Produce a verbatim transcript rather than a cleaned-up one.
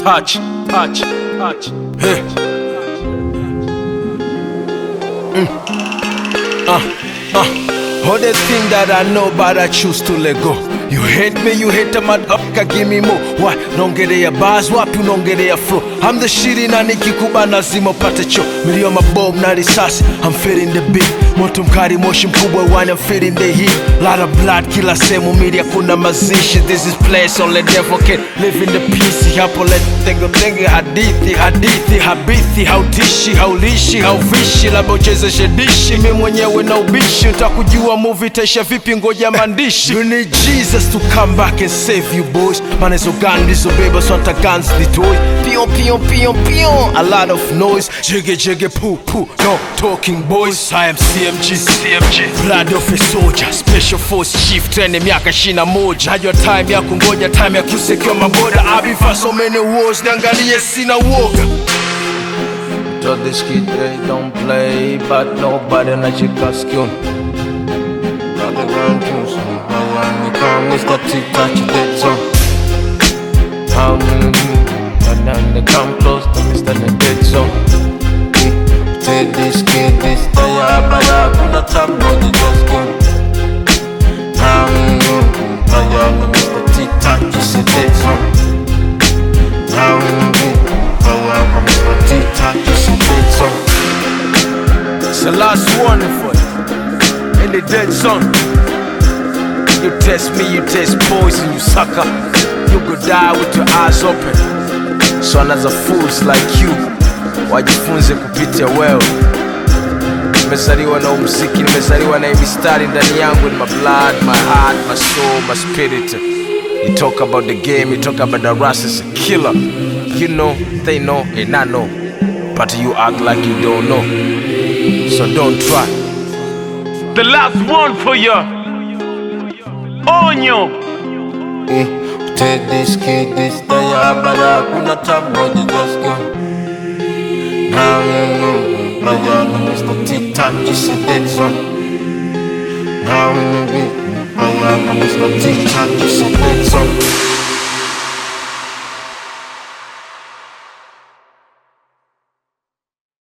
touch, touch, touch. Hey. Mm. Uh, uh. All the thing that I know, but I choose to let go. You hate me, you hate the motherfucker, give me more. Why? Nongelea bars, wapi nongelea flow. I'm the shit na nikikuba lazima upate cho. Milio mabomu na risasi, I'm feeling the beat. Moto mkali moshi mkubwa wine, I'm feeling the heat. Lot of blood, kila sehemu media kuna mazishi. This is place only devil can live in the peace. Hapo let tengo tengo hadithi, hadithi, habithi. Hautishi, haulishi, hauvishi. Labda ucheze shedishi, mimi mwenyewe na ubishi. Utakujua movie taisha vipi ngoja mandishi. You need Jesus to come back and save you boys. Man is organ disobey so ta guns the toys. Pion pion pion pion. A lot of noise. Jiggy jiggy poo poo. No talking boys. I am C M G C M G. Blood of a soldier. Special force chief. Training miaka shina moja. Had your time ya kungoja. Time ya kusecure my border. I've been for so many wars. Niangalie sina woga. Told this kid they don't play, but nobody na chika skill. Now they run juice. Mister T-Touch dead zone. How mm-hmm. And then they come close to Mister the dead zone. Take this kid, this day, but I put a top on the just go. How mm-hmm. I am Mister T-Touch is a dead zone. How mm-hmm. I am Mister T-Touch is a dead zone. It's the last warning for you. In the dead zone. You test me, you test poison, you sucker. You could die with your eyes open. Son as a fools like you, wajifunze kupitia wewe. Nimezaliwa na muziki, nimezaliwa na mistari ndani yangu. In my blood, my heart, my soul, my spirit. You talk about the game, you talk about the Ras is a killer. You know, they know, and I know. But you act like you don't know. So don't try. The last one for you. Onyo. Eh, take this kid, this day, but I couldn't talk about the just go. Now you know, my young Mister T-Touch is a dead zone. Now you know, my young Mister T-Touch is a dead zone.